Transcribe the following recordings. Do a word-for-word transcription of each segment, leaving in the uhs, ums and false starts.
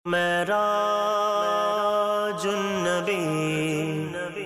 معراج النبی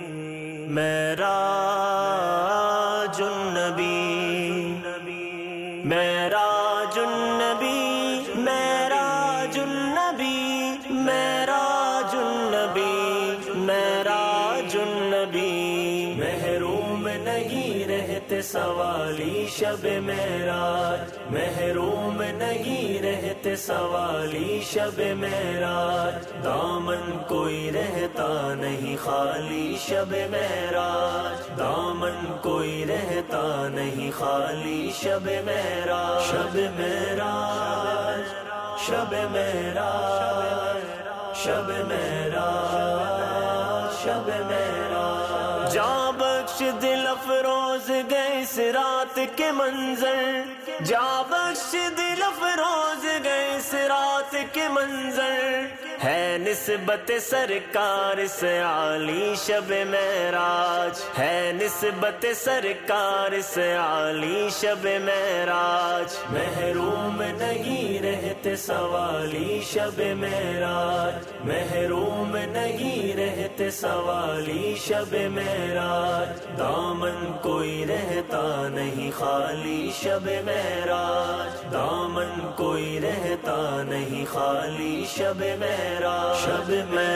معراج النبی معراج النبی معراج النبی معراج النبی معراج النبی محروم نہیں رہتے سوالی شب معراج محروم نہیں رہتے سوالی شب معراج دامن کوئی رہتا نہیں خالی شب معراج دامن کوئی رہتا نہیں خالی شب معراج شب معراج شب معراج شب معراج شب معراج جاں بخش دل افروز گئے اس رات کے منظر جاں بخش دل افروز گئے اس رات کے منظر ہے نسبت سرکار سے عالی شب معراج ہے نسبت سرکار سے عالی شب معراج محروم نہیں رہتے سوالی شب معراج محروم نہیں رہتے سوالی شب معراج دامن کوئی رہتا نہیں خالی شب معراج دامن کوئی رہتا نہیں خالی شب معراج شب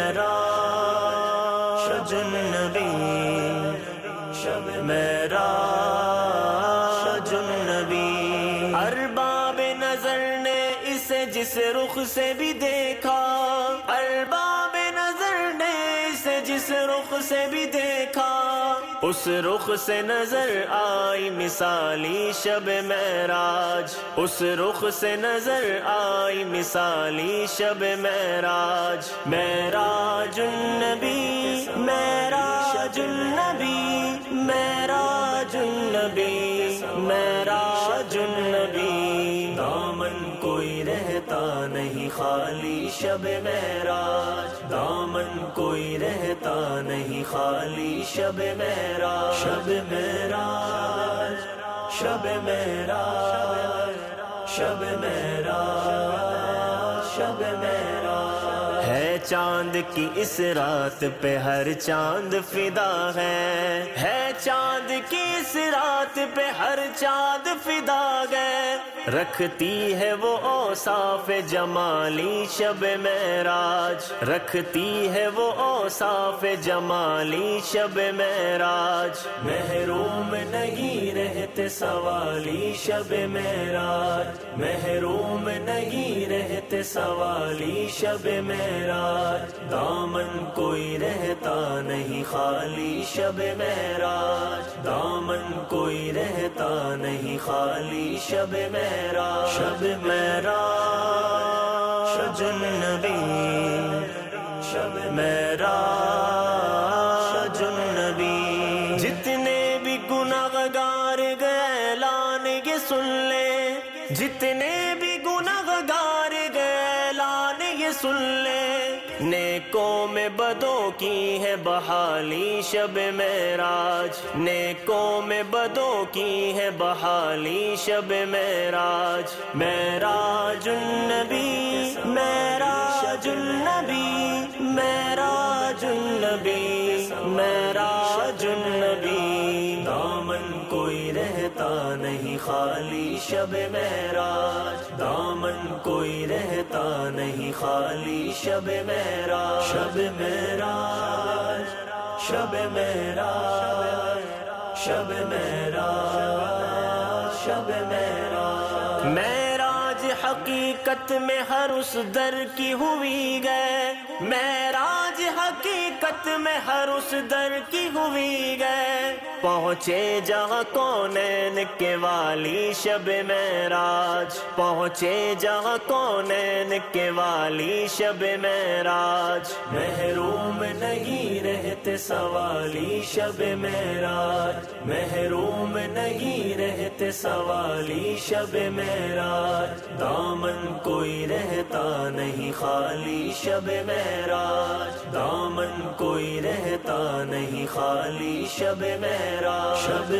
معراج النبی شب معراج النبی ارباب نظر نے اسے جس رخ سے بھی دیکھا ارباب نظر نے اسے جس رخ سے بھی دیکھا اس رخ سے نظر آئی مثالی شب معراج اس رخ سے نظر آئی مثالی شب معراج معراج النبی معراج النبی معراج النبی معراج النبی دامن کوئی رہتا نہیں خالی شب معراج دامن کوئی رہتا نہیں خالی شب معراج شب معراج شب معراج شب معراج شب معراج ہے چاند کی اس رات پہ ہر چاند فدا ہے ہے چاند کی اس رات پہ ہر چاند فدا گئے رکھتی ہے وہ اوصاف جمالی شب معراج رکھتی ہے وہ اوصاف جمالی شب معراج محروم نہیں رہتے سوالی شب معراج محروم نہیں رہتے سوالی شب معراج دامن کوئی رہتا نہیں خالی شب معراج دامن کوئی رہتا نہیں خالی شب معراج شب معراج النبی شب معراج النبی جتنے بھی گناہگار گئے اعلان یہ سن لے جتنے بھی گناہگار گئے اعلان یہ سن لے نیکوں میں بدوں کی ہے بحالی شب معراج نیکوں میں بدوں کی ہے بحالی شب معراج معراج النبی معراج النبی معراج النبی معراج النبی دامن کوئی رہتا نہیں خالی شب معراج دامن کوئی رہتا نہیں خالی شب معراج شب معراج شب معراج شب معراج شب معراج معراج حقیقت میں ہر اس در کی ہوئی گئے معراج حقیقت میں ہر اس در کی ہوئی گئے پہنچے جہاں کونین کے والی شب معراج پہنچے جہاں کونین کے والی شب معراج محروم نہیں رہتے سوالی شب معراج محروم نہیں رہتے سوالی شب معراج دامن کوئی رہتا نہیں خالی شب معراج دامن کوئی رہتا نہیں خالی شب معراج شب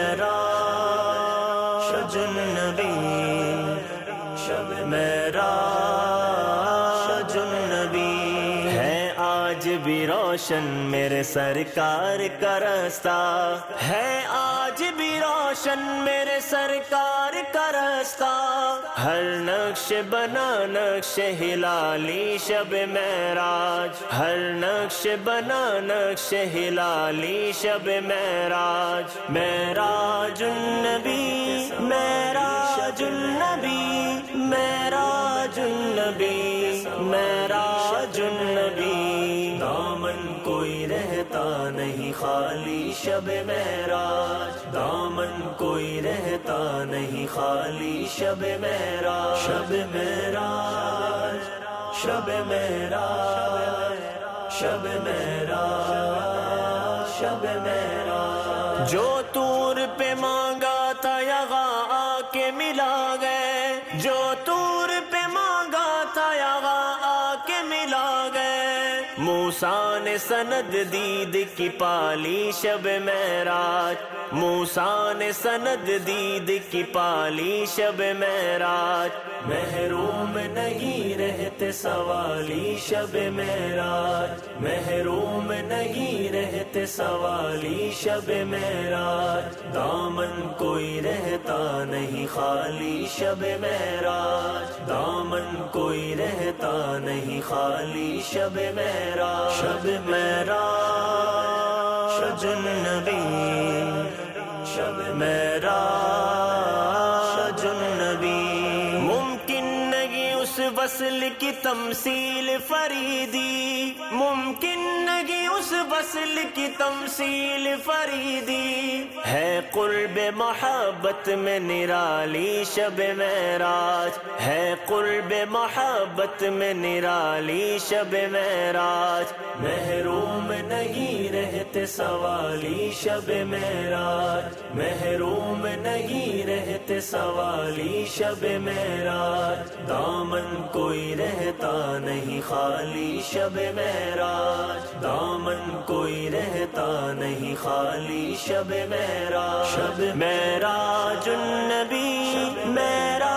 معراج النبی شب معراج النبی آج بھی روشن میرے سرکار کا راستہ ہے، آج بھی روشن میرے سرکار کا راستہ، ہر نقش بنا نقش ہلالی شب معراج، ہر نقش بنا نقش ہلالی شب معراج، معراج النبی معراج النبی معراج النبی معراج النبی، دامن کوئی رہتا نہیں خالی شب معراج، دامن کوئی رہتا نہیں خالی شب معراج، شب معراج شب معراج شب معراج شب معراج، جو طور پہ مانگا تھا یہاں آ کے ملا گئے، جو طور پہ مانگا تھا یہاں آ کے ملا گئے، موسیٰ نے سند دید کی پالی شب معراج، موسیٰ نے سند دید کی پالی شب معراج، محروم نہیں رہتے سوالی شب معراج، محروم نہیں رہتے سوالی شب معراج، دامن کوئی رہتا نہیں خالی شب معراج، دامن کوئی رہتا نہیں خالی شب معراج، شب معراج النبی شب معراج النبی، ممکن نہیں اس وصل کی تمثیل فریدی، ممکن نہیں اس وصل کی تمثیل فریدی، ہے قرب محبت میں نرالی شب معراج، ہے قرب محبت میں نرالی شب معراج، محروم نہیں رہتے سوالی شب معراج، محروم نہیں رہتے سوالی شب معراج، دامن کوئی رہتا نہیں خالی شب معراج، دامن کوئی رہتا نہیں خالی شب معراج، شب معراج النبی معراج